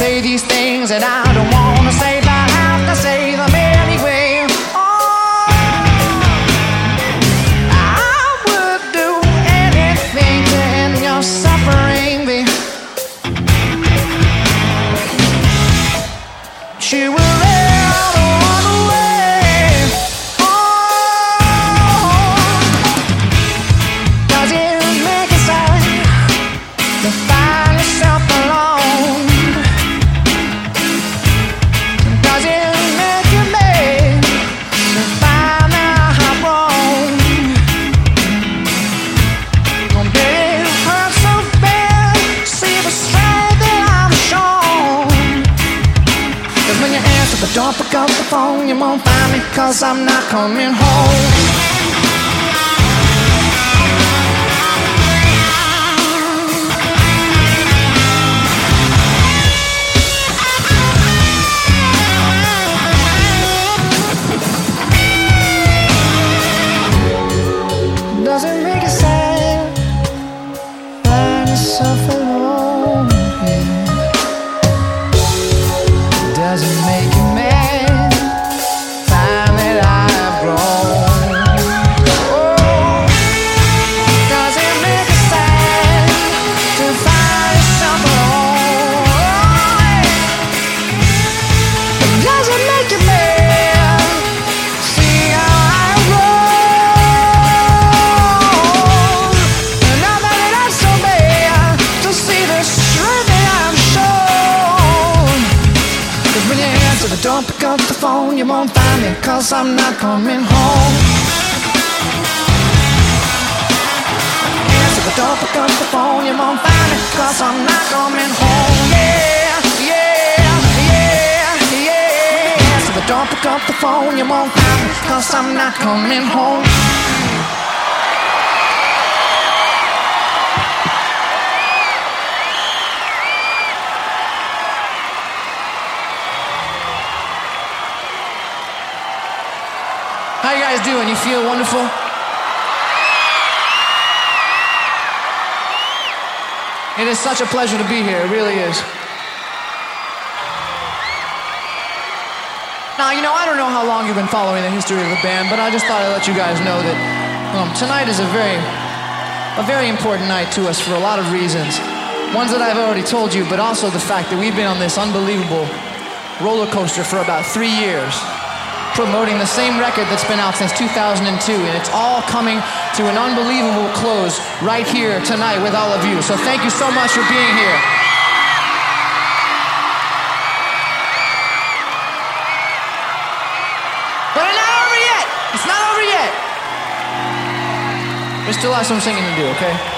say these things that I don't want to say, but I have to say them anyway. Oh, I would do anything to end your suffering, babe. She will let on away. Oh, does it make it sad to find yourself alone? Does it make you mad to find that I'm wrong? Oh, baby, it hurts so bad, see the strength that I've shown. 'Cause when you answer but don't pick up the phone, you won't find me 'cause I'm not coming home. Does it make you sad? Find yourself alone, yeah. Does it make you mad? Find that I've grown. Oh, does it make you sad to find yourself alone? Does it make you mad? See how I roll. And now that I'm so bad to see the strength that I'm shown. 'Cause when you answer but don't pick up the phone, you won't find me 'cause I'm not coming home. Answer but don't pick up the phone, you won't find me 'cause I'm not coming home. Yeah, yeah, yeah, yeah. Answer but don't pick up the phone, you won't find me 'cause I'm not coming home. How you guys doing? You feel wonderful? It is such a pleasure to be here. It really is. Now, you know, I don't know how long you've been following the history of the band, but I just thought I'd let you guys know that tonight is a very important night to us for a lot of reasons. Ones that I've already told you, but also the fact that we've been on this unbelievable roller coaster for about 3 years, promoting the same record that's been out since 2002, and it's all coming to an unbelievable close right here tonight with all of you. So thank you so much for being here. But it's not over yet. It's not over yet. We still have some singing to do, okay?